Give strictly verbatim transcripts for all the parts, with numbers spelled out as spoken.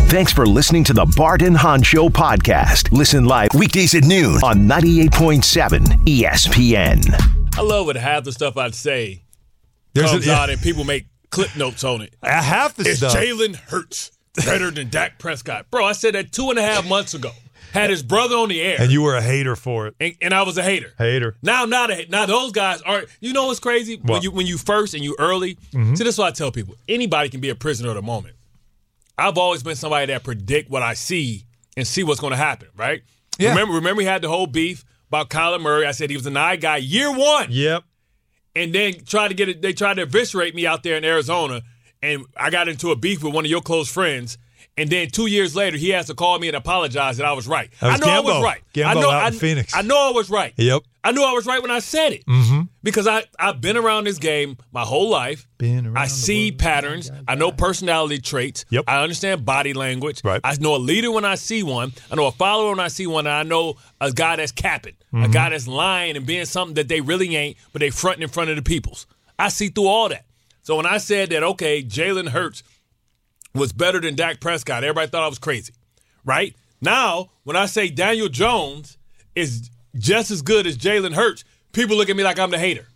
Thanks for listening to the Bart and Hahn Show podcast. Listen live weekdays at noon on ninety-eight point seven E S P N. I love it. Half the stuff I'd say There's comes a, yeah. out and people make clip notes on it. Uh, half the It's stuff. Jalen Hurts better than Dak Prescott. Bro, I said that two and a half months ago. Had his brother on the air. And you were a hater for it. And, and I was a hater. Hater. Now, not a, now those guys aren't. You know what's crazy? What? When you when you first and you early. Mm-hmm. See, this is what I tell people. Anybody can be a prisoner of the moment. I've always been somebody that predict what I see and see what's going to happen. Right? Yeah. Remember, remember, he had the whole beef about Kyler Murray. I said he was an eye guy year one. Yep. And then tried to get it. They tried to eviscerate me out there in Arizona, and I got into a beef with one of your close friends. And then two years later, he has to call me and apologize that I was right. That was I know Gambo. I was right. Gambo I know, out I, in Phoenix. I know I was right. Yep. I knew I was right when I said it. Mm-hmm. Because I, I've been around this game my whole life. Been around I the see world. patterns. I know personality traits. Yep. I understand body language. Right. I know a leader when I see one. I know a follower when I see one. And I know a guy that's capping, Mm-hmm. a guy that's lying and being something that they really ain't, but they fronting in front of the peoples. I see through all that. So when I said that, okay, Jalen Hurts was better than Dak Prescott, everybody thought I was crazy, right? Now, when I say Daniel Jones is just as good as Jalen Hurts, people look at me like I'm the hater.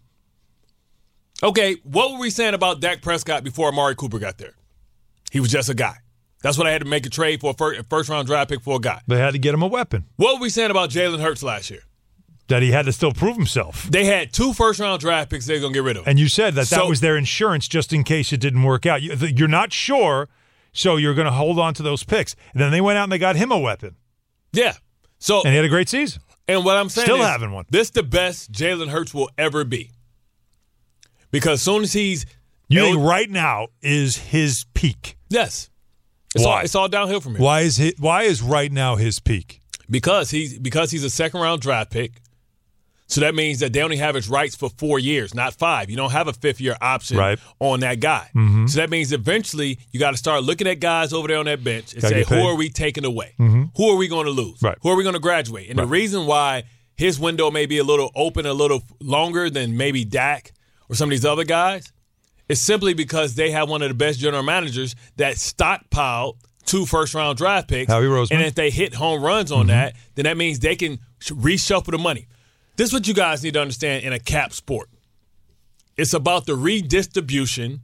Okay, what were we saying about Dak Prescott before Amari Cooper got there? He was just a guy. That's what I had to make a trade for a first-round draft pick for a guy. They had to get him a weapon. What were we saying about Jalen Hurts last year? That he had to still prove himself. They had two first-round draft picks they're going to get rid of. And you said that that So- was their insurance just in case it didn't work out. You, you're not sure, so you're going to hold on to those picks. And then they went out and they got him a weapon. Yeah. So, And he had a great season. and what I'm saying Still is, having one. this the best Jalen Hurts will ever be. Because as soon as he's You el- think right now is his peak. yes, it's Why? all it's all downhill from here. Why is he, why is right now his peak? Because he's because he's a second round draft pick. So that means that they only have his rights for four years, not five. You don't have a fifth year option Right. on that guy. Mm-hmm. So that means eventually you got to start looking at guys over there on that bench and Gotta say, get who paid. are we taking away? Mm-hmm. Who are we going to lose? Right. Who are we going to graduate? And Right. the reason why his window may be a little open a little longer than maybe Dak or some of these other guys is simply because they have one of the best general managers that stockpiled two first-round draft picks. Howie Roseman. And if they hit home runs on Mm-hmm. that, then that means they can sh- reshuffle the money. This is what you guys need to understand in a cap sport. It's about the redistribution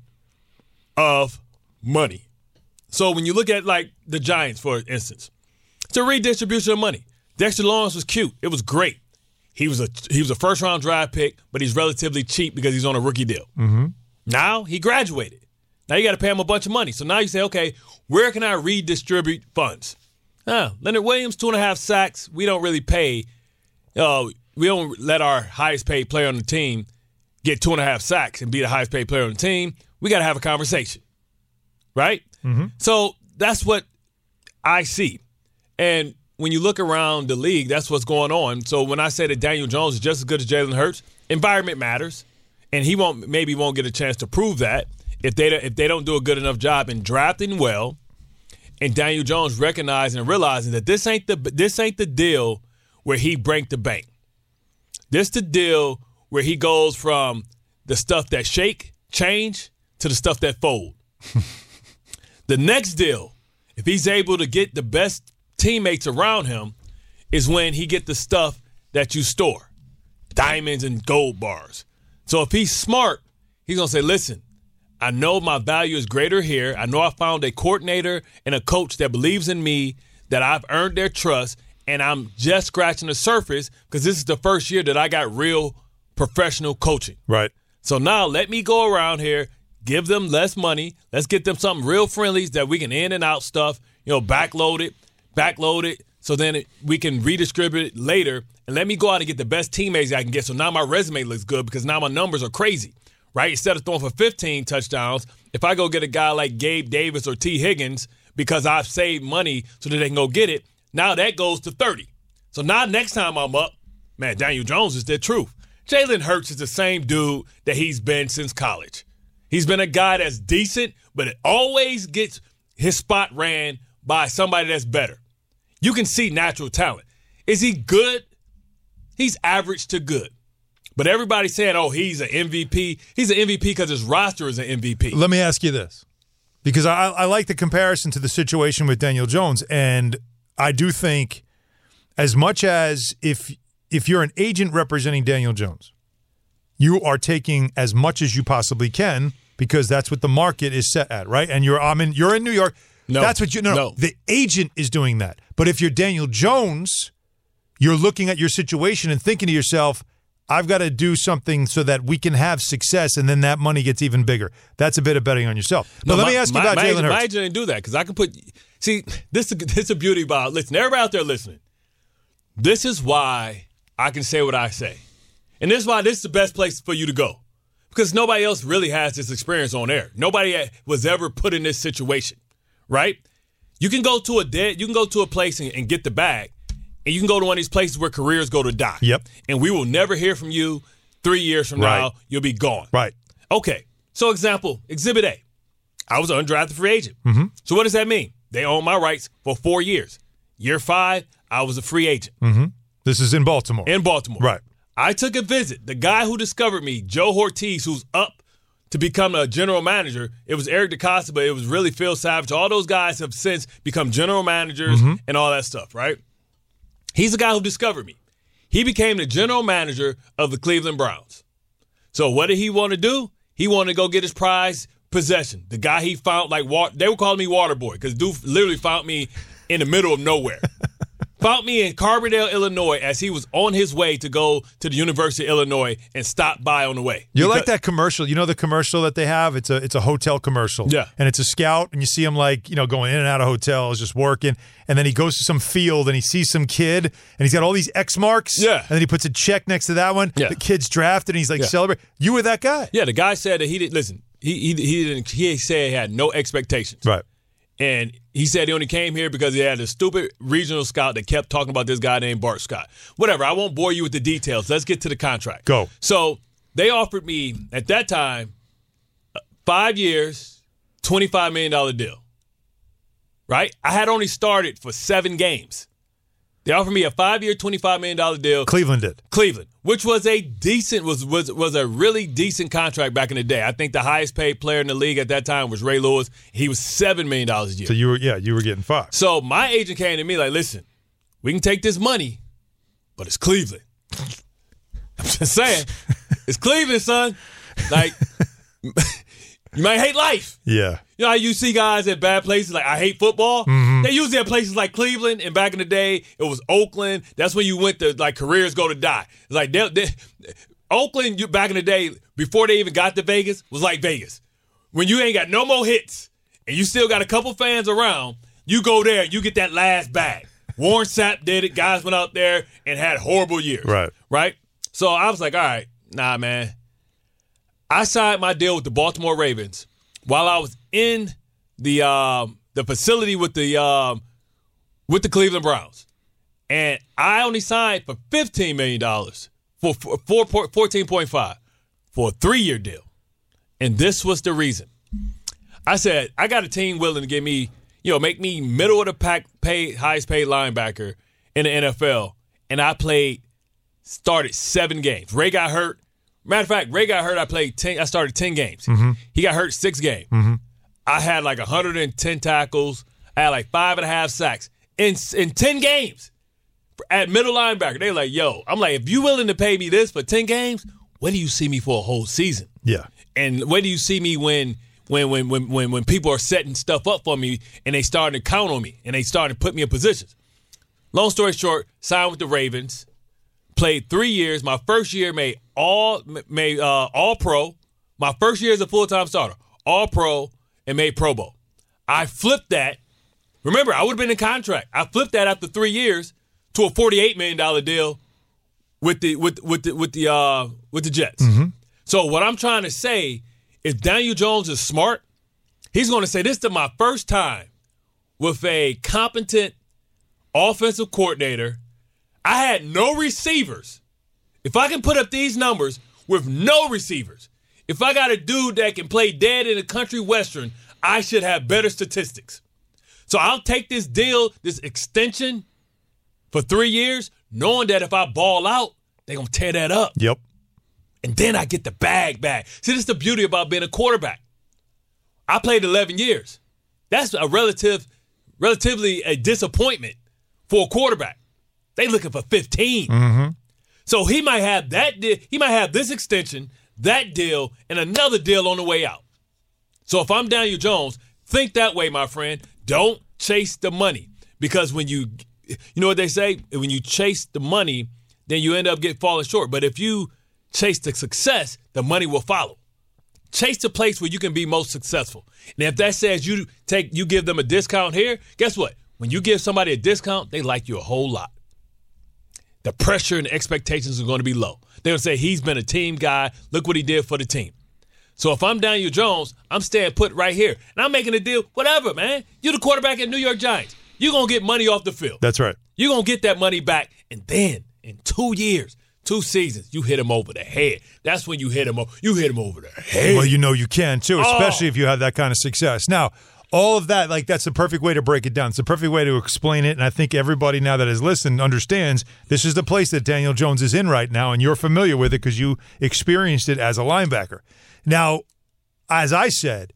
of money. So when you look at, like, the Giants, for instance, it's a redistribution of money. Dexter Lawrence was cute. It was great. He was a he was a first-round draft pick, but he's relatively cheap because he's on a rookie deal. Mm-hmm. Now he graduated. Now you got to pay him a bunch of money. So now you say, okay, where can I redistribute funds? Huh, Leonard Williams, two and a half sacks. We don't really pay. Uh, we don't let our highest paid player on the team get two and a half sacks and be the highest paid player on the team. We got to have a conversation, right? Mm-hmm. So that's what I see. And when you look around the league, that's what's going on. So when I say that Daniel Jones is just as good as Jalen Hurts, environment matters. And he won't maybe won't get a chance to prove that if they if they don't do a good enough job in drafting well, and Daniel Jones recognizing and realizing that this ain't the this ain't the deal where he break the bank. This the deal where he goes from the stuff that shake, change, to the stuff that fold. The next deal, if he's able to get the best teammates around him, is when he get the stuff that you store, diamonds and gold bars. So if he's smart, he's going to say, listen, I know my value is greater here. I know I found a coordinator and a coach that believes in me, that I've earned their trust, and I'm just scratching the surface because this is the first year that I got real professional coaching. Right. So now let me go around here, give them less money. Let's get them something real friendly that we can in and out stuff, you know, backload it, backload it, so then it, we can redistribute it later. And let me go out and get the best teammates I can get. So now my resume looks good because now my numbers are crazy, right? Instead of throwing for fifteen touchdowns, if I go get a guy like Gabe Davis or T. Higgins because I've saved money so that they can go get it, now that goes to thirty. So now next time I'm up, man, Daniel Jones is the truth. Jalen Hurts is the same dude that he's been since college. He's been a guy that's decent, but it always gets his spot ran by somebody that's better. You can see natural talent. Is he good? He's average to good. But everybody's saying, oh, he's an M V P. He's an M V P because his roster is an M V P. Let me ask you this. Because I, I like the comparison to the situation with Daniel Jones, and I do think as much as if if you're an agent representing Daniel Jones, you are taking as much as you possibly can because that's what the market is set at, right? And you're I mean you're in New York. No, that's what you no, no. The agent is doing that. But if you're Daniel Jones, you're looking at your situation and thinking to yourself, I've got to do something so that we can have success, and then that money gets even bigger. That's a bit of betting on yourself. But no, let my, me ask you my, about my Jalen agent, Hurts. My agent didn't do that because I can put – see, this, this is a beauty about – listen, everybody out there listening, this is why I can say what I say. And this is why this is the best place for you to go because nobody else really has this experience on air. Nobody was ever put in this situation, right? You can go to a dead – you can go to a place and, and get the bag, and you can go to one of these places where careers go to die. Yep. And we will never hear from you. Three years from right. now, you'll be gone. Right. Okay. So, example, Exhibit A. I was an undrafted free agent. Mm-hmm. So, what does that mean? They own my rights for four years. Year five, I was a free agent. Mm-hmm. This is in Baltimore. In Baltimore. Right. I took a visit. The guy who discovered me, Joe Ortiz, who's up to become a general manager. It was Eric DeCosta, but it was really Phil Savage. All those guys have since become general managers mm-hmm. and all that stuff, right? He's the guy who discovered me. He became the general manager of the Cleveland Browns. So what did he want to do? He wanted to go get his prized possession. The guy he found, like, they were calling me Waterboy because dude literally found me in the middle of nowhere. Found me in Carbondale, Illinois, as he was on his way to go to the University of Illinois and stopped by on the way. You're because, like that commercial. You know the commercial that they have? It's a it's a hotel commercial. Yeah. And it's a scout, and you see him, like, you know, going in and out of hotels, just working. And then he goes to some field, and he sees some kid, and he's got all these X marks. Yeah. And then he puts a check next to that one. Yeah. The kid's drafted, and he's like, yeah. celebrate. You were that guy. Yeah, the guy said that he didn't, listen, he, he, he didn't, he said he had no expectations. Right. And he said he only came here because he had a stupid regional scout that kept talking about this guy named Bart Scott. Whatever, I won't bore you with the details. Let's get to the contract. Go. So they offered me, at that time, five years, twenty-five million dollars deal. Right? I had only started for seven games. They offered me a five-year, twenty-five million dollars deal. Cleveland did. Cleveland, which was a decent, was was was a really decent contract back in the day. I think the highest paid player in the league at that time was Ray Lewis. He was seven million dollars a year. So you were, yeah, you were getting five. So my agent came to me like, listen, we can take this money, but it's Cleveland. I'm just saying, it's Cleveland, son. Like, you might hate life. Yeah. You know how you see guys at bad places like I hate football? Mm-hmm. They usually at places like Cleveland, and back in the day, it was Oakland. That's when you went to, like, careers go to die. It's like they, they, Oakland, you, back in the day, before they even got to Vegas, was like Vegas. When you ain't got no more hits and you still got a couple fans around, you go there and you get that last bag. Warren Sapp did it. Guys went out there and had horrible years. Right. Right? So I was like, all right, nah, man. I signed my deal with the Baltimore Ravens while I was in the um, the facility with the um, with the Cleveland Browns, and I only signed for fifteen million dollars for, for, for fourteen point five for a three-year deal, and this was the reason. I said I got a team willing to give me, you know, make me middle of the pack, paid highest paid linebacker in the N F L, and I played started seven games. Ray got hurt. Matter of fact, Ray got hurt. I played ten. I started ten games. Mm-hmm. He got hurt six games. Mm-hmm. I had like one hundred ten tackles. I had like five and a half sacks in in ten games at middle linebacker. They're like, yo, I'm like, if you willing to pay me this for ten games, when do you see me for a whole season? Yeah. And when do you see me when when when when when, when people are setting stuff up for me and they starting to count on me and they starting to put me in positions? Long story short, signed with the Ravens. Played three years. My first year made all made uh, all pro. My first year as a full-time starter, all pro, and made Pro Bowl. I flipped that. Remember, I would have been in contract. I flipped that after three years to a forty-eight million dollars deal with the with with the with the uh, with the Jets. Mm-hmm. So what I'm trying to say is Daniel Jones is smart. He's going to say this is my first time with a competent offensive coordinator. I had no receivers. If I can put up these numbers with no receivers, if I got a dude that can play dead in a country western, I should have better statistics. So I'll take this deal, this extension for three years, knowing that if I ball out, they're going to tear that up. Yep. And then I get the bag back. See, this is the beauty about being a quarterback. I played eleven years. That's a relative, relatively a disappointment for a quarterback. They looking for fifteen. Mm-hmm. So he might have that deal. He might have this extension, that deal, and another deal on the way out. So if I'm Daniel Jones, think that way, my friend. Don't chase the money. Because when you, you know what they say? When you chase the money, then you end up getting falling short. But if you chase the success, the money will follow. Chase the place where you can be most successful. And if that says you take, you give them a discount here, guess what? When you give somebody a discount, they like you a whole lot. The pressure and the expectations are going to be low. They're going to say, he's been a team guy. Look what he did for the team. So if I'm Daniel Jones, I'm staying put right here. And I'm making a deal. Whatever, man. You're the quarterback at New York Giants. You're going to get money off the field. That's right. You're going to get that money back. And then in two years, two seasons, you hit him over the head. That's when you hit him over. You hit him over the head. Well, you know you can, too, especially oh. if you have that kind of success. Now, all of that, like, that's the perfect way to break it down. It's the perfect way to explain it, and I think everybody now that has listened understands this is the place that Daniel Jones is in right now, and you're familiar with it because you experienced it as a linebacker. Now, as I said,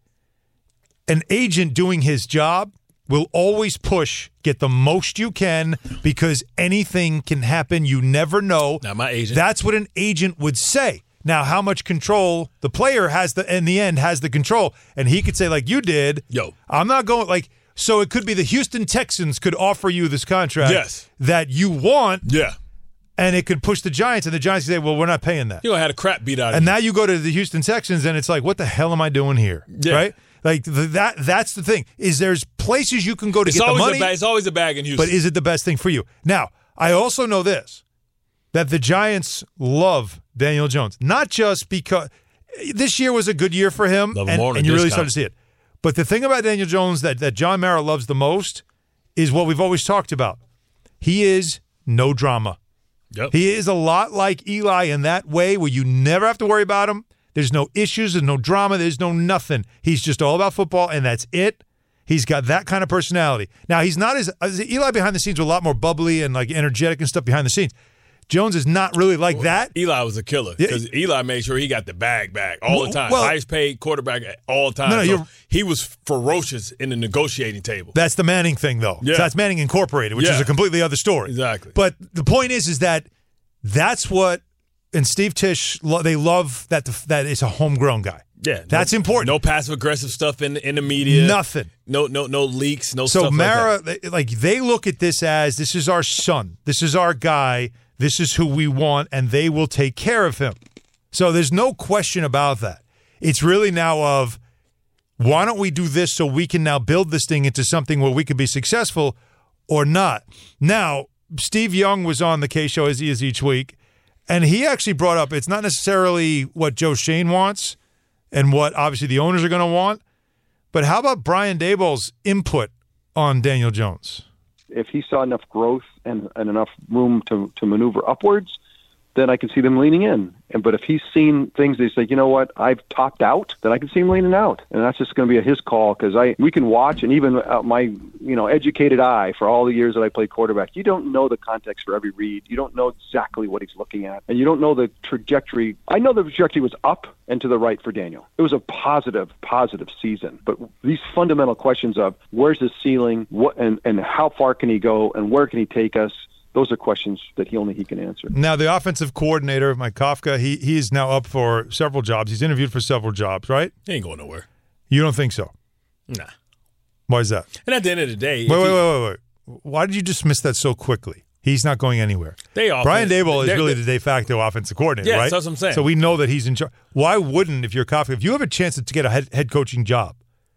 an agent doing his job will always push, get the most you can, because anything can happen. You never know. Not my agent. That's what an agent would say. Now, how much control the player has, the in the end, has the control. And he could say, like you did, Yo. I'm not going, like, so it could be the Houston Texans could offer you this contract yes. that you want. Yeah. And it could push the Giants, and the Giants say, well, we're not paying that. You're going to have a crap beat out of And you. now you go to the Houston Texans, and it's like, what the hell am I doing here? Yeah. Right? Like, the, that. that's the thing, is there's places you can go to it's get the always money. A ba- it's always a bag in Houston. But is it the best thing for you? Now, I also know this, that the Giants love Daniel Jones. Not just because this year was a good year for him, Love him and, more than and you really discount. started to see it. But the thing about Daniel Jones that, that John Mara loves the most is what we've always talked about. He is no drama. Yep. He is a lot like Eli in that way where you never have to worry about him. There's no issues, there's no drama, there's no nothing. He's just all about football, and that's it. He's got that kind of personality. Now, he's not as, as Eli behind the scenes was a lot more bubbly and like energetic and stuff behind the scenes. Jones is not really like well, that. Eli was a killer because yeah. Eli made sure he got the bag back all the time. Well, Highest paid quarterback all the time. No, no, so he was ferocious in the negotiating table. That's the Manning thing, though. Yeah. So that's Manning Incorporated, which yeah. is a completely other story. Exactly. But the point is, is that that's what, and Steve Tisch, they love that the, that is a homegrown guy. Yeah, that's no, important. No passive aggressive stuff in in the media. Nothing. No, no, no leaks. No. So stuff Mara, like that. like they look at this as this is our son. This is our guy. This is who we want, and they will take care of him. So there's no question about that. It's really now of why don't we do this so we can now build this thing into something where we can be successful or not. Now, Steve Young was on the K Show as he is each week, and he actually brought up it's not necessarily what Joe Schoen wants and what obviously the owners are going to want, but how about Brian Daboll's input on Daniel Jones? If he saw enough growth and, and enough room to, to maneuver upwards, then I can see them leaning in. And but if he's seen things that he's like, you know what, I've topped out, then I can see him leaning out. And that's just going to be a his call because I we can watch, and even uh, my you know educated eye for all the years that I played quarterback, you don't know the context for every read. You don't know exactly what he's looking at, and you don't know the trajectory. I know the trajectory was up and to the right for Daniel. It was a positive, positive season. But these fundamental questions of where's his ceiling, what and, and how far can he go, and where can he take us? Those are questions that he only he can answer. Now, the offensive coordinator, Mike Kafka, he he is now up for several jobs. He's interviewed for several jobs, right? He ain't going nowhere. You don't think so? Nah. Why is that? And at the end of the day, wait, wait, he, wait, wait, wait. Why did you dismiss that so quickly? He's not going anywhere. They offense, Brian Daboll is really they, the de facto offensive coordinator, yes, right? That's what I'm saying. So we know that he's in charge. Why wouldn't, if you're Kafka, if you have a chance to get a head, head coaching job,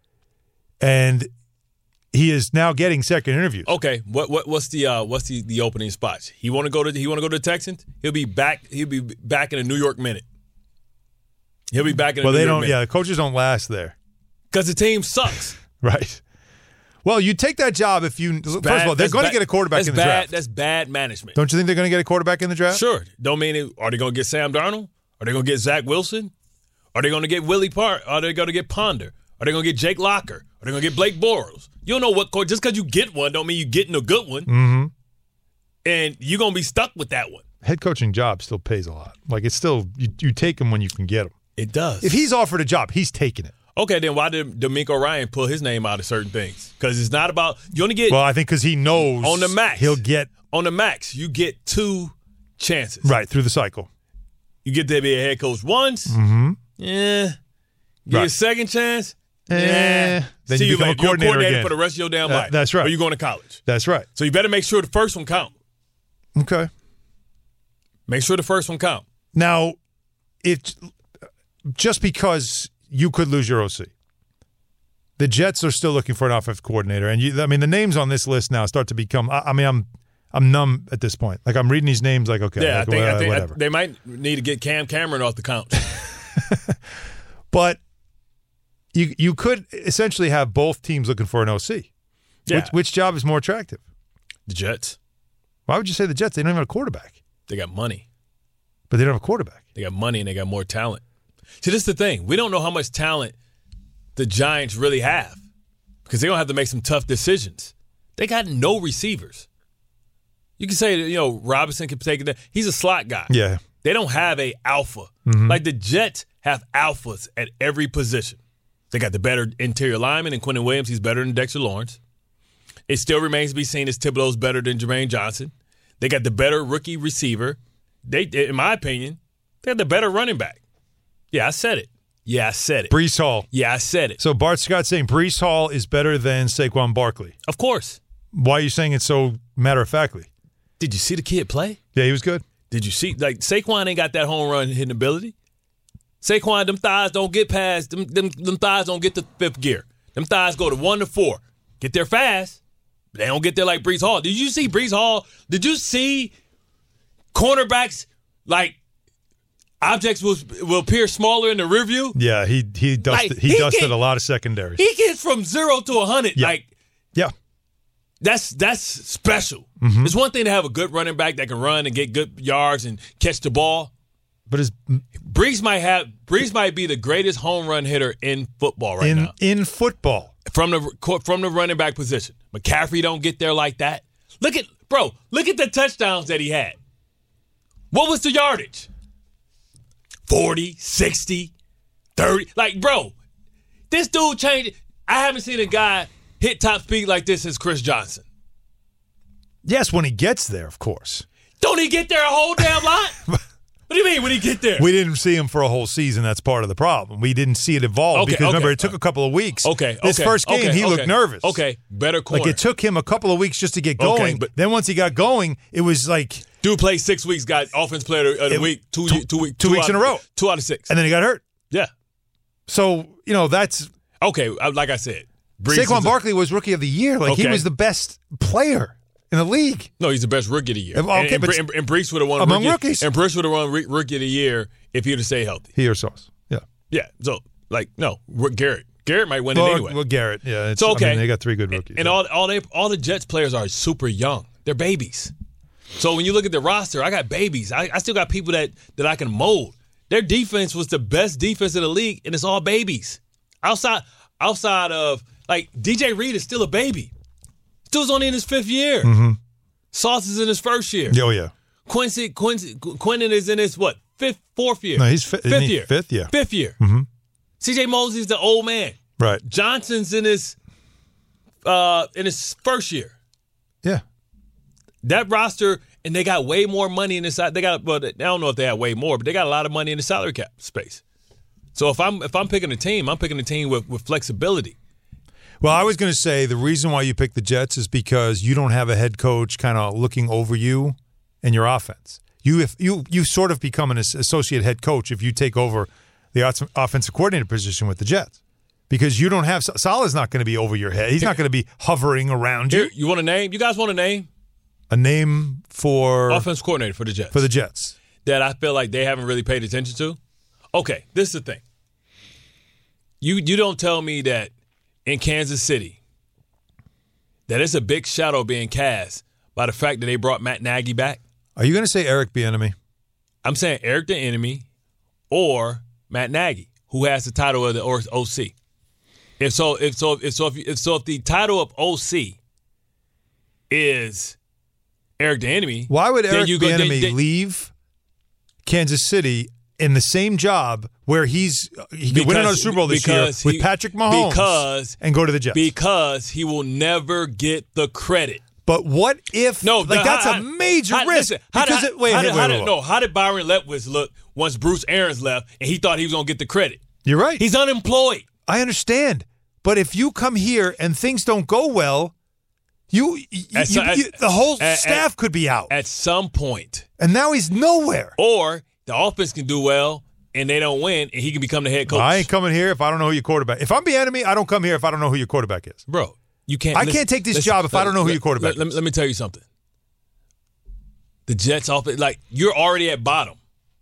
and he is now getting second interviews. Okay, what what what's the uh, what's the, the opening spots? He want to go to he want to go to the Texans. He'll be back. He'll be back in a New York minute. He'll be back in. A well, New they York don't. minute. Yeah, the coaches don't last there because the team sucks. Right. Well, you take that job if you. First bad, of all, they're going to get a quarterback that's in the bad, draft. That's bad management. Don't you think they're going to get a quarterback in the draft? Sure. Don't mean it. Are they going to get Sam Darnold? Are they going to get Zach Wilson? Are they going to get Willie Park? Are they going to get Ponder? Are they going to get Jake Locker? Are they going to get Blake Bortles? You don't know what coach. Just because you get one don't mean you're getting a good one. Mm-hmm. And you're going to be stuck with that one. Head coaching job still pays a lot. Like, it's still, you, you take them when you can get them. It does. If he's offered a job, he's taking it. Okay, then why did D'Amico Ryan pull his name out of certain things? Because it's not about you only get Well, I think because he knows on the max. he'll get on the max. You get two chances. right through the cycle. You get to be a head coach once. Mm-hmm. Yeah. Get Right. a second chance. Eh. Yeah. Then See you become later. a coordinator You're a coordinator again. for the rest of your damn Uh, life. that's right. Or you going to college. That's right. So you better make sure the first one count. Okay. Make sure the first one count. Now, if just because you could lose your O C, the Jets are still looking for an offensive coordinator, and you, I mean the names on this list now start to become. I, I mean, I'm I'm numb at this point. Like I'm reading these names, like okay, Yeah, like, I think, uh, I think whatever. I, they might need to get Cam Cameron off the count. But you you could essentially have both teams looking for an O C. Yeah. Which, which job is more attractive? The Jets, Why would you say the Jets? They don't even have a quarterback, they got money. but they don't have a quarterback. They got money and they got more talent. See, this is the thing. We don't know how much talent the Giants really have because they're going to have to make some tough decisions. They got no receivers. You can say, you know, Robinson can take it. He's a slot guy. Yeah. They don't have a alpha. Mm-hmm. Like the Jets have alphas at every position. They got the better interior lineman in Quentin Williams. He's better than Dexter Lawrence. It still remains to be seen as Thibodeau's better than Jermaine Johnson. They got the better rookie receiver. They, in my opinion, they got the better running back. Yeah, I said it. Yeah, I said it. Brees Hall. Yeah, I said it. So Bart Scott saying Brees Hall is better than Saquon Barkley. Of course. Why are you saying it so matter-of-factly? Did you see the kid play? Yeah, he was good. Did you see? Like, Saquon ain't got that home run hitting ability. Saquon, them thighs don't get past, them, them, them thighs don't get to fifth gear. Them thighs go to one to four. Get there fast, but they don't get there like Brees Hall. Did you see Brees Hall? Did you see cornerbacks, like, objects will, will appear smaller in the rear view? Yeah, he he dusted Like, he, he dusted get- a lot of secondaries. He gets from zero to one hundred. Yeah. Like, yeah. That's that's special. Mm-hmm. It's one thing to have a good running back that can run and get good yards and catch the ball. But his Brees might have Brees might be the greatest home run hitter in football right in now in football. from the from the running back position. McCaffrey don't get there like that. Look at bro. Look at the touchdowns that he had. What was the yardage? forty, sixty, thirty. Like, bro, this dude changed. I haven't seen a guy hit top speed like this since Chris Johnson. Yes, when he gets there, of course. Don't he get there a whole damn lot? What do you mean when he get there? We didn't see him for a whole season. That's part of the problem. We didn't see it evolve Okay, because remember okay. it took a couple of weeks. Okay, This okay, first game okay, he okay. looked nervous. Okay, better corner. Like it took him a couple of weeks just to get Okay, going. but- then once he got going, it was like, Dude played six weeks, got offense player of the It- week, two, two- two, week, two weeks out in a of- row. Two out of six. and then he got hurt. Yeah. So you know that's Okay, uh, like I said. Brees Saquon is a- Barkley was rookie of the year. Like he Okay. was the best player in the league. No, he's the best rookie of the year. Okay, and, and, but- and, and Brees would have won Among rookie, rookies. And Brees would have won re- rookie of the year if he would have stayed healthy. He or Sauce. Yeah. Yeah. So, like, no, Garrett. Garrett might win it Well, anyway. well, Garrett. Yeah. It's So, okay. I mean, they got three good rookies. And all all they all the Jets players are super young. They're babies. So when you look at the roster, I got babies. I, I still got people that that I can mold. Their defense was the best defense in the league, and it's all babies. Outside outside of like D J Reed is still a baby. Still's only in his fifth year. Mm-hmm. Sauce is in his first year. Oh yeah. Quincy Quincy Quentin is in his what fifth fourth year. No, he's fi- isn't fifth he year. fifth? Yeah. Fifth year. Mm-hmm. C J Mosley's the old man. Right. Johnson's in his uh, in his first year. Yeah. That roster, and they got way more money in the side. They got, well, I don't know if they have way more, but they got a lot of money in the salary cap space. So if I'm if I'm picking a team, I'm picking a team with, with flexibility. Well, I was going to say the reason why you picked the Jets is because you don't have a head coach kind of looking over you and your offense. You if you you sort of become an as- associate head coach if you take over the off- offensive coordinator position with the Jets. Because you don't have Salah's not going to be over your head. He's not going to be hovering around you. Here, you want a name? You guys want a name? A name for Offense coordinator for the Jets. for the Jets. that I feel like they haven't really paid attention to. Okay, this is the thing. You you don't tell me that in Kansas City that it's a big shadow being cast by the fact that they brought Matt Nagy back. Are you going to say Eric Bieniemy? I'm saying Eric the Enemy or Matt Nagy, who has the title of the O C. If so, if so, if so, if, if so, if the title of O C is Eric the Enemy, Why would then Eric you go- then- Bieniemy then- leave Kansas City in the same job where he's he could win another Super Bowl this year he, with Patrick Mahomes because, and go to the Jets. Because he will never get the credit. But what if no, like the, that's how, a major how, risk? Listen, how because did, it, wait, how wait, did, wait, how wait, did, wait. no, how did Byron Leftwich look once Bruce Arians left and he thought he was going to get the credit? You're right. He's unemployed. I understand. But if you come here and things don't go well, you, you, at, you, at, you the whole at, staff at, could be out. At some point. And now he's nowhere. Or the offense can do well and they don't win and he can become the head coach. Well, I ain't coming here if I don't know who your quarterback. If I'm Bieniemy, I don't come here if I don't know who your quarterback is. Bro, you can't. I listen, can't take this listen, job if let, I don't know who let, your quarterback let, let, is. let me tell you something. The Jets offense, like you're already at bottom.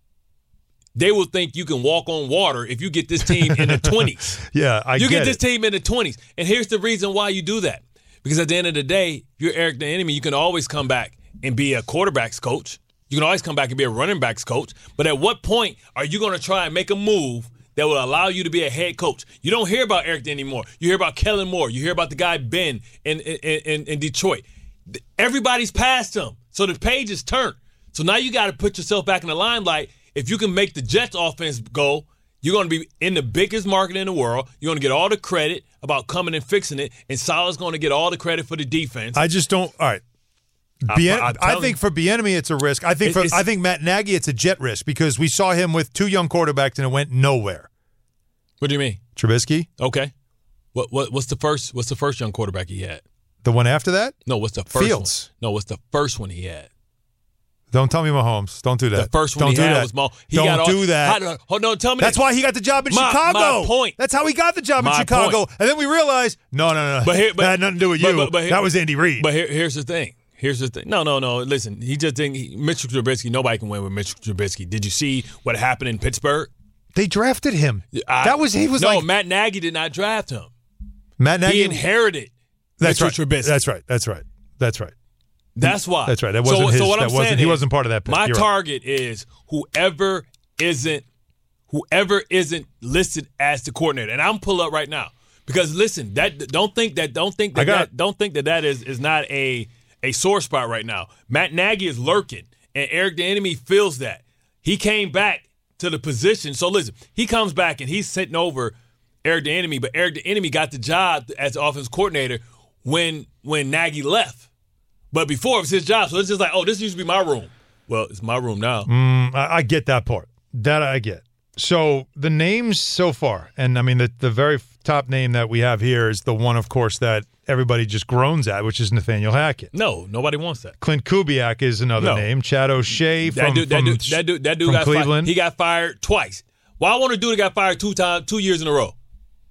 They will think you can walk on water if you get this team in the twenties. Yeah, I you get, get this it. team in the twenties. And here's the reason why you do that. Because at the end of the day, if you're Eric Bieniemy, you can always come back and be a quarterback's coach. You can always come back and be a running back's coach. But at what point are you going to try and make a move that will allow you to be a head coach? You don't hear about Eric anymore. You hear about Kellen Moore. You hear about the guy Ben in, in, in, in Detroit. Everybody's past him. So the page is turned. So now you got to put yourself back in the limelight. If you can make the Jets offense go, you're going to be in the biggest market in the world. You're going to get all the credit about coming and fixing it, and Salah's going to get all the credit for the defense. I just don't. All right. Bien, I, I think for Bieniemy it's a risk. I think for I think Matt Nagy it's a Jet risk because we saw him with two young quarterbacks and it went nowhere. What do you mean? Trubisky. Okay. What what what's the first what's the first young quarterback he had? The one after that? No, what's the first Fields. one? No, what's the first one he had? Don't tell me Mahomes. Don't do that. The first one Don't he do had that. was Mahomes. He Don't got all, do that. How, hold on, tell me That's that. why he got the job in my, Chicago. My point. That's how he got the job my in Chicago. Point. And then we realized, no, no, no. But here, but, that had nothing to do with but, you. But, but here, that was Andy Reid. But here, here's the thing. Here's the thing. No, no, no. Listen, he just didn't. He, Mitchell Trubisky. Nobody can win with Mitchell Trubisky. Did you see what happened in Pittsburgh? They drafted him. I, that was he was no, like Matt Nagy did not draft him. Matt Nagy. He inherited. That's Mitchell right. Trubisky. That's right. That's right. That's right. That's why. That's right. That wasn't so, his. So what that I'm wasn't, saying he is, wasn't part of that pick. My You're target right. is whoever isn't, whoever isn't listed as the coordinator, and I'm pull up right now because listen, that don't think that don't think that, that don't think that that is is not a a sore spot right now. Matt Nagy is lurking, and Eric Bieniemy feels that. He came back to the position. So listen, he comes back and he's sitting over Eric Bieniemy, but Eric Bieniemy got the job as offense coordinator when when Nagy left. But before it was his job, so it's just like, oh, this used to be my room. Well, it's my room now. Mm, I, I get that part. That I get. So the names so far, and I mean the the very top name that we have here is the one, of course, that everybody just groans at, which is Nathaniel Hackett. No, nobody wants that. Clint Kubiak is another no. name. Chad O'Shea from, that dude, that from, dude, that dude, that dude from got Cleveland. Fired. He got fired twice. Well, I want to do that got fired two times, two years in a row.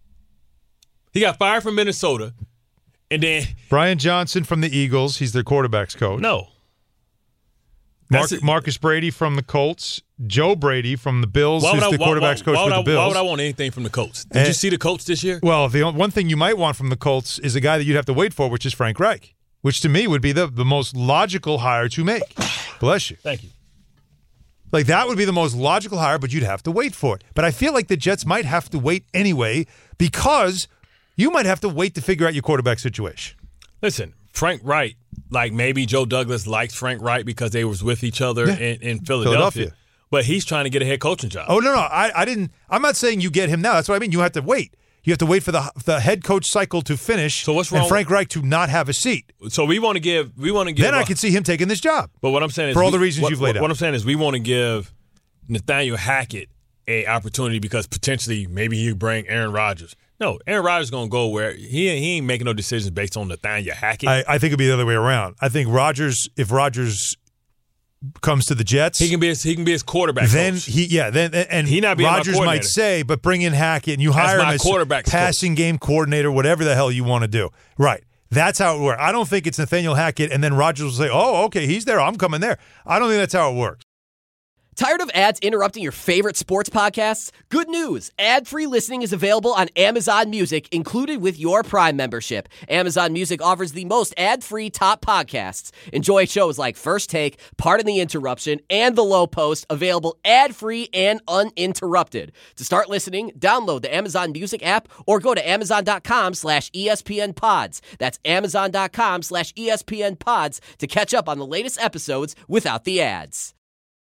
He got fired from Minnesota, and then Brian Johnson from the Eagles. He's their quarterback's coach. No. Mark, Marcus Brady from the Colts. Joe Brady from the Bills, who's I, the quarterback's why, why, coach why with I, the Bills. Why would I want anything from the Colts? Did and, you see the Colts this year? Well, the one thing you might want from the Colts is a guy that you'd have to wait for, which is Frank Reich, which to me would be the, the most logical hire to make. Bless you. Thank you. Like, that would be the most logical hire, but you'd have to wait for it. But I feel like the Jets might have to wait anyway because you might have to wait to figure out your quarterback situation. Listen, Frank Wright, like maybe Joe Douglas likes Frank Wright because they was with each other yeah. in, in Philadelphia, Philadelphia. But he's trying to get a head coaching job. Oh, no, no. I, I didn't. I'm not saying you get him now. That's what I mean. You have to wait. You have to wait for the the head coach cycle to finish. So what's wrong and Frank Reich to not have a seat. So we want to give. We want to give. Then a, I can see him taking this job. But what I'm saying is, for all we, the reasons what, you've laid what, out. What I'm saying is, we want to give Nathaniel Hackett a opportunity because potentially maybe he bring Aaron Rodgers. No, Aaron Rodgers is going to go where he he ain't making no decisions based on Nathaniel Hackett. I, I think it'd be the other way around. I think Rodgers, if Rodgers comes to the Jets, he can be his, he can be his quarterback. Then coach. he yeah then and he not being Rodgers my might say, but bring in Hackett and you hire my him as quarterback's passing coach. game coordinator, whatever the hell you want to do. Right. That's how it works. I don't think it's Nathaniel Hackett and then Rodgers will say, oh, okay, he's there. I'm coming there. I don't think that's how it works. Tired of ads interrupting your favorite sports podcasts? Good news. Ad-free listening is available on Amazon Music, included with your Prime membership. Amazon Music offers the most ad-free top podcasts. Enjoy shows like First Take, Pardon the Interruption, and The Low Post, available ad-free and uninterrupted. To start listening, download the Amazon Music app or go to amazon.com slash ESPN pods. That's amazon.com slash ESPN pods to catch up on the latest episodes without the ads.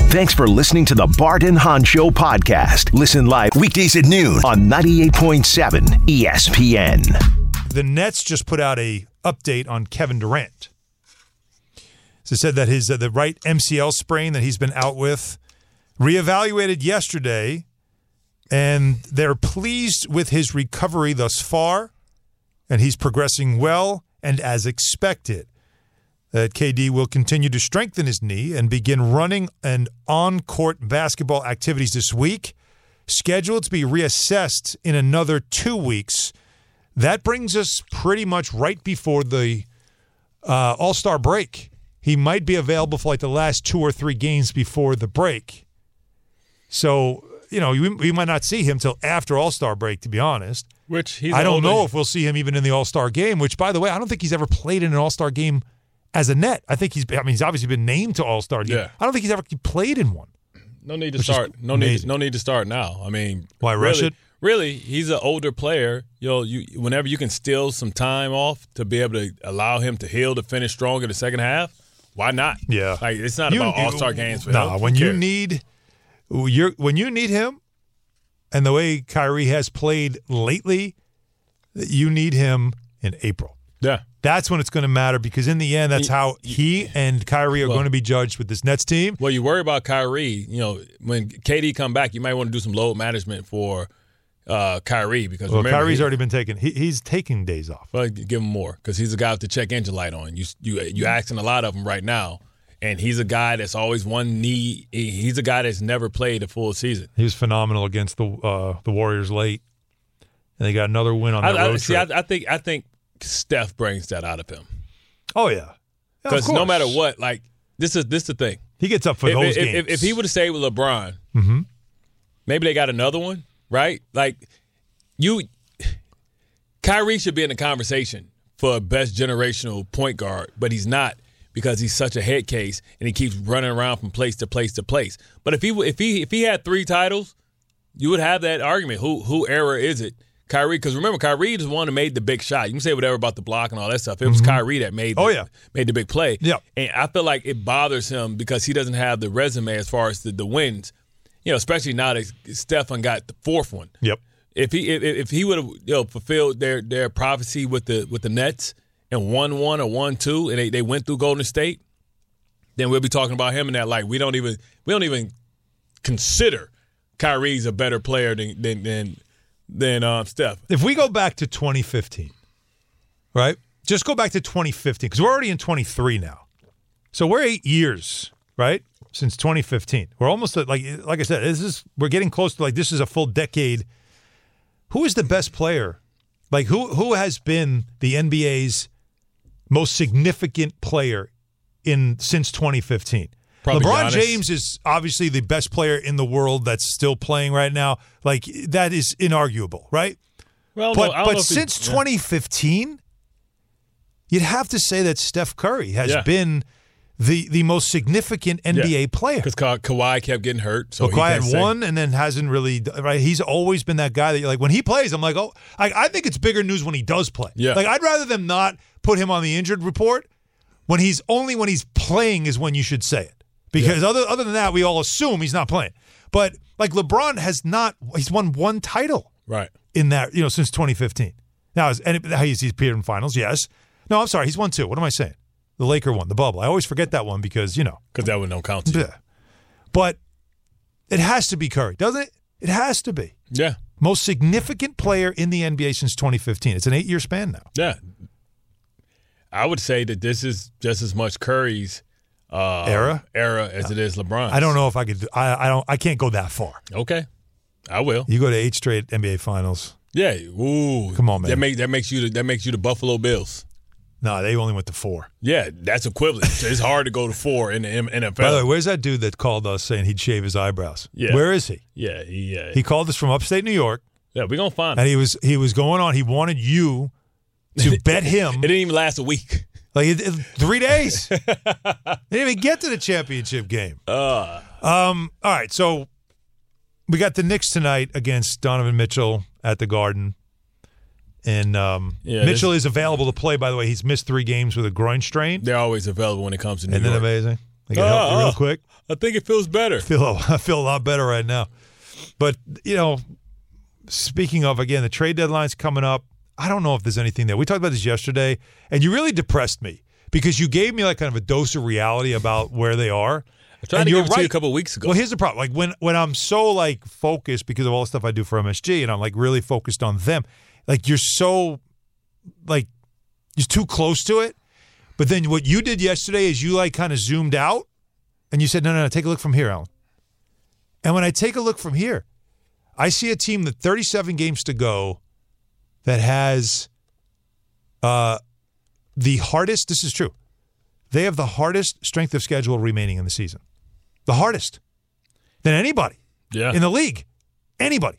Thanks for listening to the Bart and Hahn Show podcast. Listen live weekdays at noon on ninety-eight point seven E S P N. The Nets just put out a update on Kevin Durant. So it said that his uh, the right M C L sprain that he's been out with reevaluated yesterday, and they're pleased with his recovery thus far, and he's progressing well and as expected. That K D will continue to strengthen his knee and begin running and on-court basketball activities this week, scheduled to be reassessed in another two weeks. That brings us pretty much right before the uh, All-Star break. He might be available for like the last two or three games before the break. So, you know, we, we might not see him till after All-Star break, to be honest. Which he's I don't older. know if we'll see him even in the All-Star game, which, by the way, I don't think he's ever played in an All-Star game as a Net. I think he's I mean, he's obviously been named to All-Star game. Yeah. I don't think he's ever played in one. No need to Which is start. No need. amazing. No need to start now. I mean, Why rush really, it? Really, he's an older player. You know, you whenever you can steal some time off to be able to allow him to heal to finish strong in the second half, why not? Yeah. Like it's not You- about you- All Star games for Nah, him. when Who you cares? need you're when you need him, and the way Kyrie has played lately, you need him in April. yeah. That's when it's going to matter, because in the end, that's how he and Kyrie are Well- going to be judged with this Nets team. Well, you worry about Kyrie. You know, when K D come back, you might want to do some load management for uh, Kyrie because Well, remember, Kyrie's he, already been taking he, he's taking days off. well, give him more because he's a guy with the check engine light on. You you you asking a lot of them right now, and he's a guy that's always one knee. he- He's a guy that's never played a full season. He was phenomenal against the uh, the Warriors late, and they got another win on I, that I, road see, I, trip. I think I think Steph brings that out of him oh yeah, Yeah, of because no course. matter what, like this is this is the thing. he gets up for If, those if, games. if, if he would have stayed with LeBron, Mhm. maybe they got another one, right? Like you, Kyrie should be in the conversation for best generational point guard, but he's not because he's such a head case and he keeps running around from place to place to place. But if he if he if he had three titles, you would have that argument. Who who era is it? Kyrie, because remember, Kyrie is the one who made the big shot. You can say whatever about the block and all that stuff. It was Kyrie that made the, Oh, yeah. made the big play. Yeah. And I feel like it bothers him because he doesn't have the resume as far as the, the wins. You know, especially now that Stephen got the fourth one. Yep. If he if, if he would have you know fulfilled their their prophecy with the with the Nets and won one or won two and they, they went through Golden State, then we'll be talking about him in that light. We don't even we don't even consider Kyrie's a better player than than than, than um, Steph. If we go back to twenty fifteen, right? Just go back to twenty fifteen, because we're already in twenty-three now. So we're eight years, right, since twenty fifteen. We're almost at, like like I said, this is we're getting close to like this is a full decade. Who is the best player? Like who who has been the N B A's most significant player in since twenty fifteen? Probably LeBron Giannis. James is obviously the best player in the world that's still playing right now. Like that is inarguable, right? Well, But no, I don't but know if he- since yeah. twenty fifteen, you'd have to say that Steph Curry has Yeah. been the the most significant N B A player. because Ka- Kawhi kept getting hurt, so So he Kawhi can't had say- one and then hasn't really right. He's always been that guy that you're like when he plays, I'm like, oh, I, I think it's bigger news when he does play. Yeah. Like I'd rather them not put him on the injured report when he's only when he's playing is when you should say it. Because other other than that, we all assume he's not playing. But like LeBron has not, he's won one title right. in that, you know, since twenty fifteen. Now, is, and it, he's, he's appeared in finals, yes. No, I'm sorry, he's won two. What am I saying? The Laker one, the bubble. I always forget that one because, you know. Because that would no count. To you. Yeah. But it has to be Curry, doesn't it? It has to be. Yeah, Most significant player in the N B A since twenty fifteen. It's an eight-year span now. yeah. I would say that this is just as much Curry's uh, Era? era as it is LeBron's. I don't know if I could. I, I don't. I can't go that far. Okay, I will. You go to eight straight N B A finals. Yeah. Ooh. Come on, man. That make that makes you the, that makes you the Buffalo Bills. No, they only went to four. Yeah, that's equivalent. It's hard to go to four in the N F L. By the way, where's that dude that called us saying he'd shave his eyebrows? Yeah. Where is he? yeah, he, uh, He called us from upstate New York, yeah, we're gonna find him. and he was he was going on. He wanted you to bet him. It didn't even last a week. Like it, it- three days. They didn't even get to the championship game. Uh, Um. All right. So we got the Knicks tonight against Donovan Mitchell at the Garden, and um, Yeah, Mitchell this- is available to play. By the way, he's missed three games with a groin strain. they're always available when it comes to New Isn't that York. amazing? They can help you real quick. I think it feels better. I feel, I feel a lot better right now. But, you know, speaking of, again, the trade deadline's coming up. I don't know if there's anything there. We talked about this yesterday, and you really depressed me because you gave me like kind of a dose of reality about where they are. I tried and to you're give it right. to you a couple of weeks ago. Well, here's the problem. Like when, when I'm so like focused because of all the stuff I do for M S G and I'm like really focused on them, like you're so like you're too close to it. But then what you did yesterday is you like kind of zoomed out and you said, no, no, no, take a look from here, Alan. And when I take a look from here, I see a team that thirty-seven games to go that has uh, the hardest, this is true, they have the hardest strength of schedule remaining in the season. The hardest than anybody yeah. in the league. Anybody.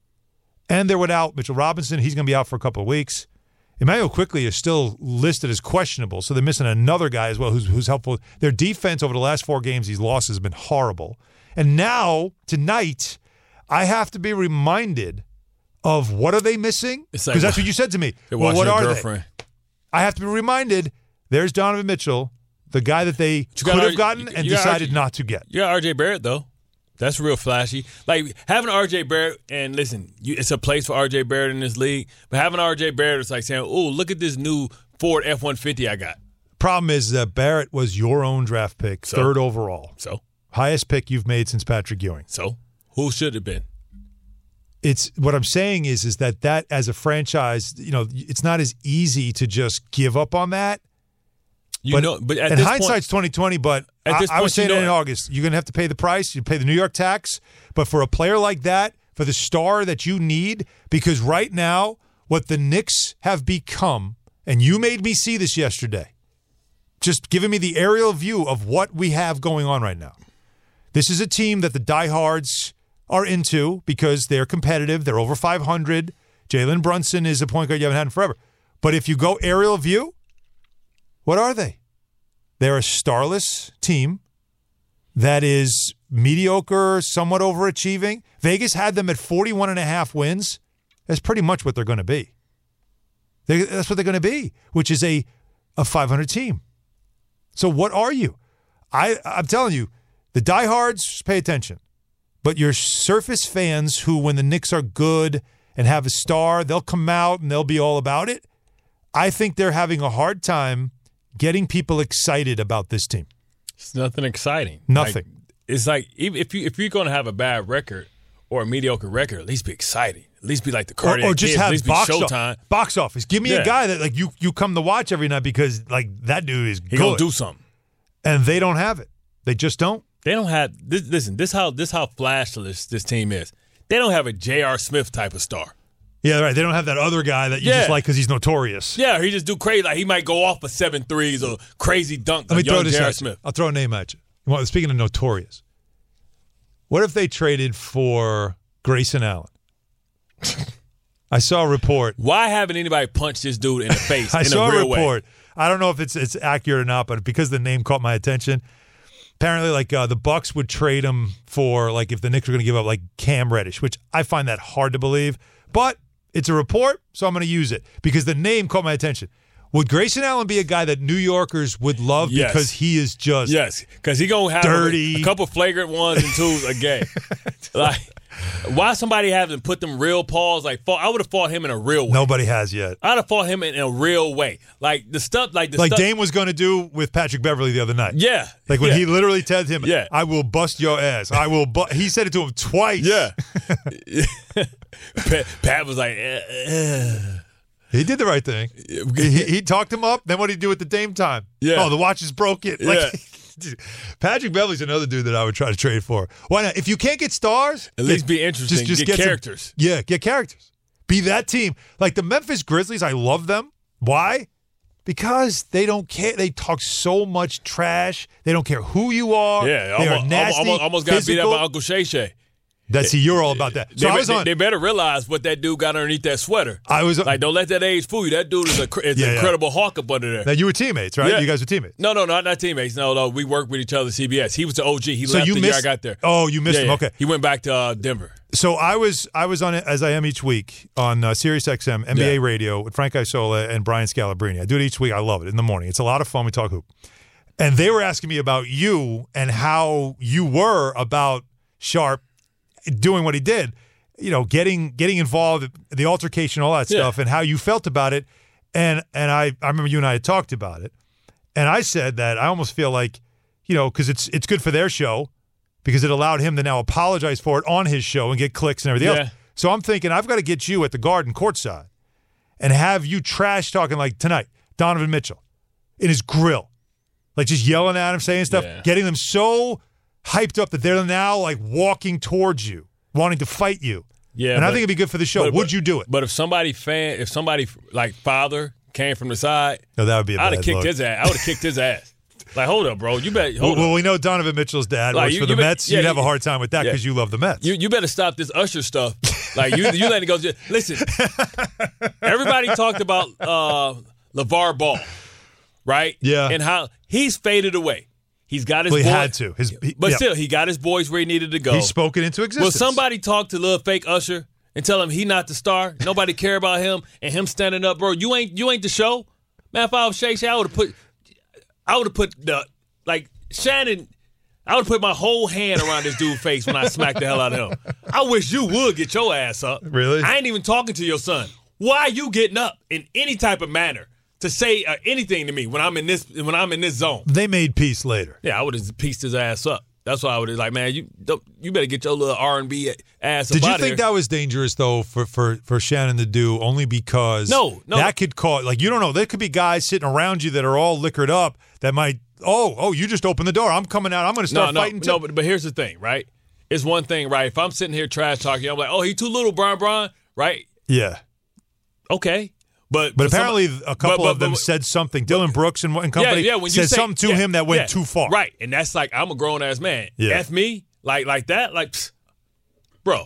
And they're without Mitchell Robinson. He's going to be out for a couple of weeks. Emmanuel Quickley is still listed as questionable, so they're missing another guy as well who's, who's helpful. Their defense over the last four games he's lost has been horrible. And now, tonight, I have to be reminded of what are they missing? Because like, that's what you said to me. Well, what are girlfriend. they? I have to be reminded, there's Donovan Mitchell, the guy that they could have gotten and decided not to get. You got R J Barrett, though. That's real flashy. Like, having R J Barrett, and listen, you, it's a place for R J Barrett in this league, but having R J Barrett is like saying, oh, look at this new Ford F one fifty I got. Problem is that Barrett was your own draft pick, so, third overall. So? Highest pick you've made since Patrick Ewing. So? Who should have been? It's what I'm saying is, is that that as a franchise, you know, it's not as easy to just give up on that. You but, know, but at and this hindsight's point, twenty twenty. But at I, this I point, was saying you know it in August. You're going to have to pay the price. You pay the New York tax. But for a player like that, for the star that you need, because right now, what the Knicks have become, and you made me see this yesterday, just giving me the aerial view of what we have going on right now. This is a team that the diehards are into because they're competitive. They're over five hundred. Jalen Brunson is a point guard you haven't had in forever. But if you go aerial view, what are they? They're a starless team that is mediocre, somewhat overachieving. Vegas had them at forty-one and a half wins. That's pretty much what they're going to be. They, that's what they're going to be, which is a, a five hundred team. So what are you? I, I'm telling you, the diehards, pay attention. But your surface fans who, when the Knicks are good and have a star, they'll come out and they'll be all about it. I think they're having a hard time getting people excited about this team. It's nothing exciting. Nothing. Like, it's like if you if you're going to have a bad record or a mediocre record, at least be exciting. At least be like the Cardiac Or, or just Kids, have at least box, be Showtime. o- box office. Give me Yeah. a guy that like you you come to watch every night because like that dude is He good. gonna do something. And they don't have it. They just don't. They don't have this. Listen, this how this how flashless this team is. They don't have a J R. Smith type of star. Yeah, right. They don't have that other guy that you Yeah. just like because he's notorious. Yeah, he just do crazy. Like he might go off for seven threes or crazy dunk. Let like me throw young this J R. at you. Smith. I'll throw a name at you. Well, speaking of notorious, what if they traded for Grayson Allen? I saw a report. Why haven't anybody punched this dude in the face? I in saw a a real report. Way? I don't know if it's it's accurate or not, but because the name caught my attention, apparently, like uh, the Bucks would trade him for like if the Knicks were going to give up like Cam Reddish, which I find that hard to believe, but it's a report, so I'm going to use it because the name caught my attention. Would Grayson Allen be a guy that New Yorkers would love Yes. because he is just Yes, because he gonna have dirty. a, a couple flagrant ones and twos a game. Like, why somebody hasn't put them real paws? Like, fought, I would have fought him in a real way. nobody has yet. I'd have fought him in a real way. Like the stuff, like the Like stuff. Dame was going to do with Patrick Beverly the other night. Yeah, Like when yeah. he literally told him, Yeah. I will bust your ass. I will bu-. He said it to him twice. Yeah. Pat, Pat was like, eh, eh. He did the right thing. He, he talked him up. Then what did he do at the Dame time? Yeah. Oh, the watch is broken. Like, Yeah. dude, Patrick Beverly's another dude that I would try to trade for. Why not? If you can't get stars, At least be interesting. Get some- characters. yeah, get characters. Be that team. Like the Memphis Grizzlies, I love them. Why? Because they don't care. They talk so much trash. They don't care who you are. Yeah, they almost, are nasty. almost, almost got beat physical. up by Uncle Shay Shay. That's see, you're all about that. So they, I was they, on. they better realize what that dude got underneath that sweater. I was Like, don't let that age fool you. That dude is a cr- is Yeah, an yeah. incredible hawk up under there. Now you were teammates, right? Yeah. You guys were teammates. No, no, not not teammates. No, no, we worked with each other at C B S. He was the O G. He So left you the year I missed- got there. Oh, you missed Yeah, him. yeah. Okay. He went back to uh, Denver. So I was I was on it as I am each week on uh, Sirius X M N B A Yeah. Radio with Frank Isola and Brian Scalabrine. I do it each week. I love it in the morning. It's a lot of fun. We talk hoop. And they were asking me about you and how you were about Sharp doing what he did, you know, getting getting involved, the altercation, all that Yeah. stuff, and how you felt about it. And and I, I remember you and I had talked about it. And I said that I almost feel like, you know, because it's it's good for their show because it allowed him to now apologize for it on his show and get clicks and everything Yeah. else. So I'm thinking I've got to get you at the Garden courtside and have you trash talking like tonight, Donovan Mitchell, in his grill. Like just yelling at him, saying stuff, Yeah. getting them so hyped up that they're now like walking towards you, wanting to fight you. Yeah, and I but- think it'd be good for the show. But- Would but- you do it? But if somebody fan, if somebody like father came from the side, No, that would be a I'd bad have kicked look. his ass. I would have kicked his ass. Like, hold up, bro. You better Well, hold well, up. we know Donovan Mitchell's dad Like, works you- for the you bet- Mets. yeah, You'd have a you- hard time with that yeah. because you love the Mets. You you better stop this Usher stuff. Like you you let it go. Just, listen, everybody talked about uh, LeVar Ball, right? Yeah. And how he's faded away. He's got his Well, he boy- had to. His- he- but yeah. still, he got his boys where he needed to go. He's spoken into Will existence. somebody talk to little fake Usher and tell him he not the star? Nobody care about him and him standing up, bro. You ain't you ain't the show, man. If I was Shay Shay, I would have put, I would have put the like Shannon. I would put my whole hand around this dude's face when I smacked the hell out of him. I wish you would get your ass up. Really? I ain't even talking to your son. Why are you getting up in any type of manner to say uh, anything to me when I'm in this when I'm in this zone? They made peace later. Yeah, I would have pieced his ass up. That's why I would have like, man, you don't, you better get your little R and B ass up Did you out of think here. that was dangerous though for, for, for Shannon to do only because No, no. that could cause like you don't know there could be guys sitting around you that are all liquored up that might oh oh you just opened the door I'm coming out I'm going to No, start no, fighting no. too. But, but here's the thing, right? It's one thing, right? If I'm sitting here trash talking, I'm like, oh, he too little, Brian, Brian, right? Yeah, Okay, but but for some- apparently a couple but- but- of them but- said something. Dylan Brooks and, and company yeah, yeah, when you said say, something to yeah, him that went yeah, too far. right? And that's like I'm a grown ass man. Yeah. F me, like like that, like, psst, bro.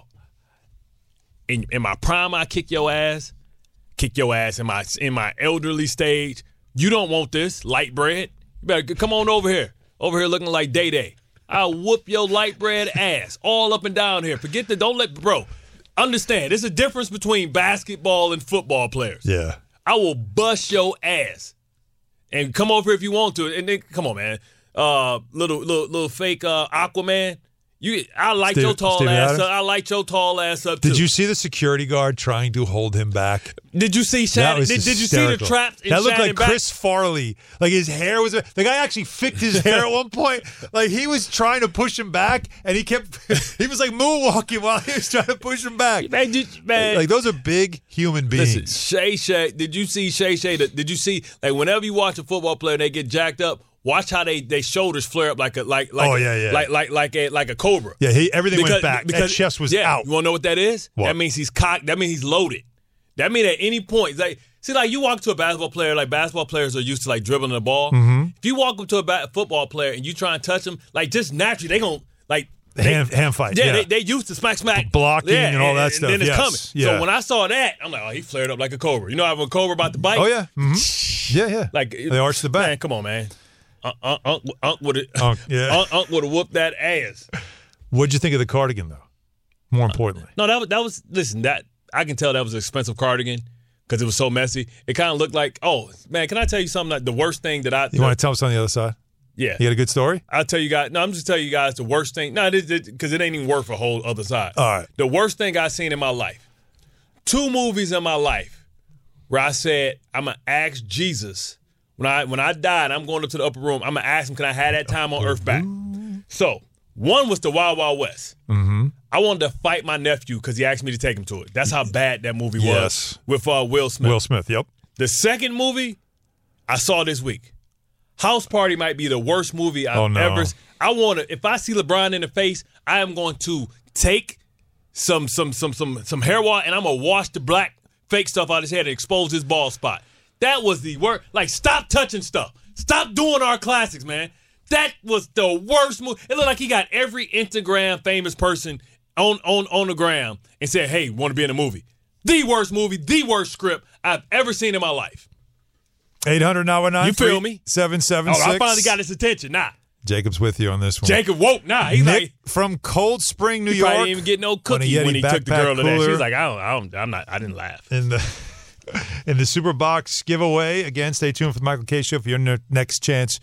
In in my prime, I kick your ass, kick your ass in my in my elderly stage. You don't want this light bread. You better come on over here, over here looking like Day Day. I'll whoop your light bread ass all up and down here. Forget the don't let bro. Understand, there's a difference between basketball and football players. Yeah. I will bust your ass. And come over if you want to. And then come on, man. Uh, little little little fake uh, Aquaman. You, I like Steve- your tall Steven ass Adams? up. I like your tall ass up too. Did you see the security guard trying to hold him back? Did you see That Shannon? was Did, did you see the hysterical. traps? In That looked Shannon like back? Chris Farley. Like his hair was. The guy actually fixed his hair at one point. Like he was trying to push him back, and he kept. He was like moonwalking while he was trying to push him back. Man, did, man. Like those are big human beings. Listen, Shay Shay. Did you see Shay Shay? Did you see like whenever you watch a football player and they get jacked up? Watch how they they shoulders flare up like a like like Oh, a, yeah, yeah. like like like a like a cobra. Yeah, he everything went back. That chest was yeah, out. You want to know what that is? What? That means he's cocked. That means he's loaded. That means at any point, like see, like you walk to a basketball player, like basketball players are used to like dribbling the ball. Mm-hmm. If you walk up to a ba- football player and you try and touch them, like just naturally they gonna like Hand, hand fight. yeah, Yeah, They, they used to smack smack Blocking yeah, and all that stuff, And then it's yes, coming. yeah. So when I saw that, I'm like, oh, he flared up like a cobra. You know how when a cobra about to bite? Oh yeah. Mm-hmm. Yeah, yeah. Like they arch the back. Man, come on, man. Unc, Unc, Unc, Unc would have Unc, yeah. Unc, Unc would have whooped that ass. What'd you think of the cardigan though? More importantly, No, that was that was listen. That I can tell that was an expensive cardigan because it was so messy. It kind of looked like, oh man, can I tell you something? Like the worst thing that I you want to tell us on the other side? yeah. You got a good story? I'll tell you guys. No, I'm just telling you guys the worst thing. No, because it, it ain't even worth a whole other side. All right. The worst thing I've seen in my life. Two movies in my life where I said I'm gonna ask Jesus when I when I die and I'm going up to the upper room. I'm gonna ask him, can I have that time on earth back? So one was the Wild Wild West. Mm-hmm. I wanted to fight my nephew because he asked me to take him to it. That's how bad that movie was Yes. with uh, Will Smith. Will Smith. Yep. The second movie I saw this week. House Party might be the worst movie I've Oh, no. ever seen. I want to, if I see LeBron in the face, I am going to take some some some some some hair water and I'm going to wash the black fake stuff out of his head and expose his bald spot. That was the worst. Like, stop touching stuff. Stop doing our classics, man. That was the worst movie. It looked like he got every Instagram famous person on, on, on the gram and said, hey, want to be in a movie. The worst movie, the worst script I've ever seen in my life. eight hundred nine one nine You feel me? seven seven Oh, six. I finally got his attention. Nah. Jacob's with you on this one. Jacob woke. Nah, he's Nick like, from Cold Spring, New he York. probably didn't even get no on a cookie Yeti when he took the backpack girl to that. She cooler. was like, I don't, I don't, I'm not, I didn't laugh. in the in the Super Box giveaway. Again, stay tuned for the Michael K. Show for your ne- next chance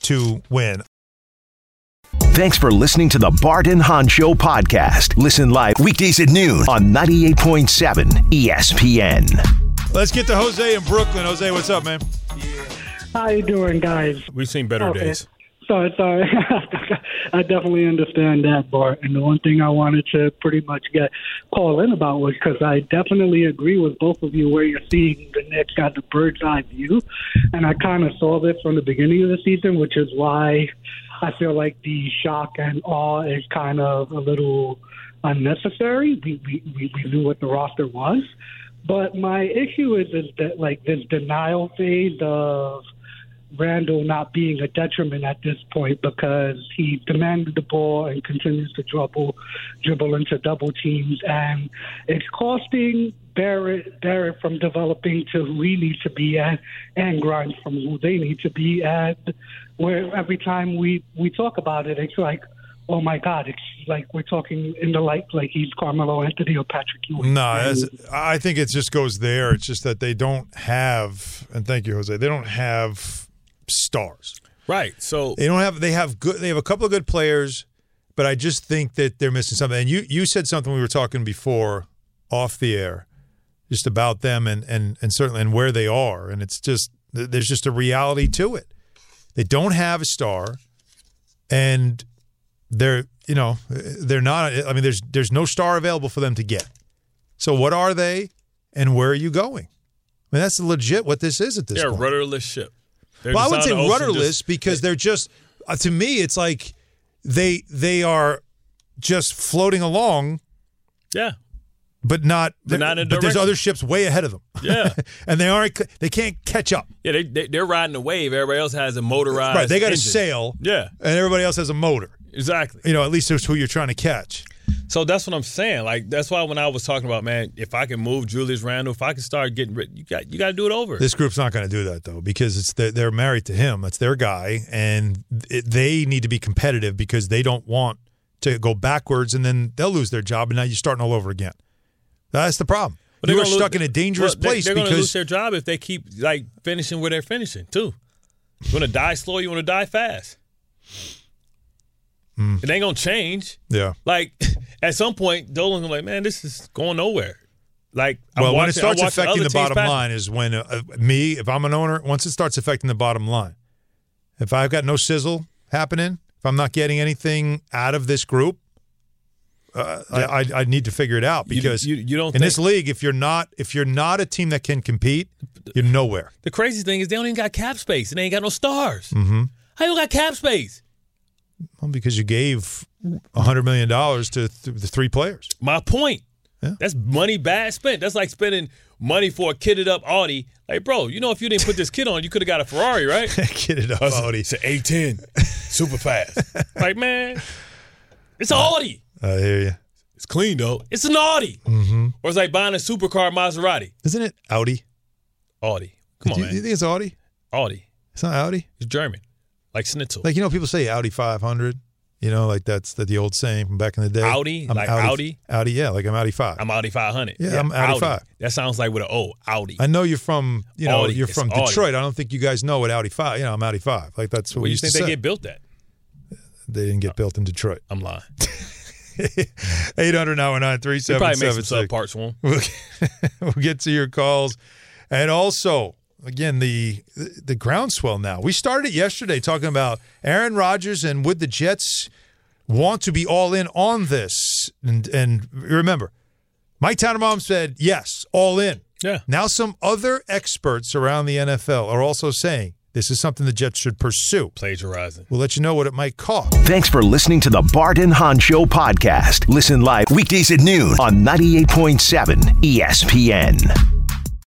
to win. Thanks for listening to the Bart and Hahn Show podcast. Listen live weekdays at noon on ninety-eight point seven E S P N. Let's get to Jose in Brooklyn. Jose, what's up, man? How you doing, guys? We've seen better okay. days. Sorry, sorry. I definitely understand that, Bart. And the one thing I wanted to pretty much get call in about was because I definitely agree with both of you where you're seeing the Knicks got the bird's eye view. And I kind of saw this from the beginning of the season, which is why I feel like the shock and awe is kind of a little unnecessary. We, we, we knew what the roster was. But my issue is, is that, like, this denial phase of Randall not being a detriment at this point because he demanded the ball and continues to dribble, dribble into double teams, and it's costing Barrett, Barrett from developing to who he needs to be at, and Grimes from who they need to be at. Where every time we, we talk about it, it's like, oh my God, it's like we're talking in the light like he's Carmelo Anthony or Patrick Ewing. No, as, I think it just goes there. It's just that they don't have, and thank you, Jose, they don't have stars. Right. So they don't have they have good they have a couple of good players, but I just think that they're missing something. And you you said something we were talking before off the air just about them and and and certainly and where they are, and it's just there's just a reality to it. They don't have a star, and they're you know they're not I mean there's there's no star available for them to get. So what are they and where are you going? I mean that's legit what this is at this they're point. They're a rudderless ship. They're Well, I wouldn't say rudderless just, because they're just uh, to me it's like they they are just floating along. Yeah. But not They're not in but there's direction. other ships way ahead of them. Yeah. And they aren't they can't catch up. Yeah, they, they they're riding a wave. Everybody else has a motorized Right, they got engine. a sail. Yeah. And everybody else has a motor. Exactly. You know, at least that's who you're trying to catch. So that's what I'm saying. Like that's why when I was talking about, man, if I can move Julius Randle, if I can start getting rid, you got you got to do it over. This group's not going to do that though because it's they're, they're married to him. That's their guy, and it, they need to be competitive because they don't want to go backwards, and then they'll lose their job, and now you're starting all over again. That's the problem. But you are lose, stuck in a dangerous well, place they're, they're because going to lose their job if they keep like finishing where they're finishing too. You want to die slow, you want to die fast. Mm. It ain't gonna change. Yeah. Like at some point, Dolan's gonna be like, man, this is going nowhere. Like, I'm well, watching, when it starts I'm watching affecting other the bottom teams line is when uh, me, if I'm an owner, once it starts affecting the bottom line. If I've got no sizzle happening, if I'm not getting anything out of this group, uh, yeah. I, I I need to figure it out because you, you, you don't in think, this league, if you're not if you're not a team that can compete, you're nowhere. The crazy thing is they don't even got cap space and they ain't got no stars. Mm-hmm. How you got cap space? Well, because you gave one hundred million dollars to th- the three players. My point. Yeah. That's money bad spent. That's like spending money for a kitted up Audi. Like, bro, you know if you didn't put this kit on, you could have got a Ferrari, right? Kitted up That's Audi. It's an A ten. Super fast. Like, man, it's an Audi. I hear you. It's clean, though. It's an Audi. Mm-hmm. Or it's like buying a supercar Maserati. Isn't it Audi? Audi. Come on, do you, man. Do you think it's Audi? Audi. It's not Audi? It's German. Like Schnitzel. Like, you know, people say Audi five hundred. You know, like that's the, the old saying from back in the day. Audi? I'm Like Audi, Audi? Audi, yeah, like I'm Audi five. I'm Audi five hundred. Yeah, I'm Audi five. That sounds like with an O. Audi. I know you're from, you know, Audi. you're It's from Audi. Detroit. I don't think you guys know what Audi five. You know, I'm Audi five. Like that's what Where we you used think to they say. get built at? They didn't get built in Detroit. I'm lying. eight hundred nine one nine three They seven probably make seven some six. subparts for them. We'll get, we'll get to your calls. And also, again, the the groundswell now. We started it yesterday talking about Aaron Rodgers and would the Jets want to be all in on this. And, and remember, Mike Tannenbaum said, yes, all in. Yeah. Now some other experts around the N F L are also saying this is something the Jets should pursue. Plagiarizing. We'll let you know what it might cost. Thanks for listening to the Bart and Hahn Show podcast. Listen live weekdays at noon on ninety-eight point seven E S P N.